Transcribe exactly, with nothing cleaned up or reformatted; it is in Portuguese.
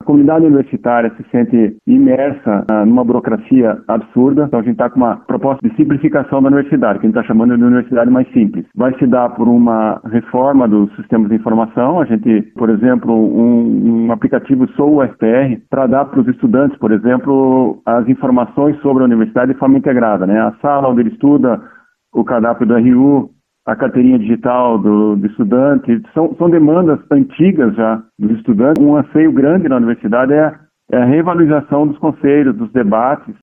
comunidade universitária se sente imersa ah, numa burocracia absurda. Então a gente está com uma proposta de simplificação da universidade, que a gente está chamando de universidade mais simples. Vai se dar por uma reforma dos sistemas de informação. A gente, por exemplo, um, um aplicativo Sou U F P R para dar para os estudantes, por exemplo, as informações sobre a universidade de forma integrada, né? A sala onde ele estuda, o cadastro do R U, a carteirinha digital do, do estudante, são, são demandas antigas já dos estudantes. Um anseio grande na universidade é, é a revalorização dos conselhos, dos debates,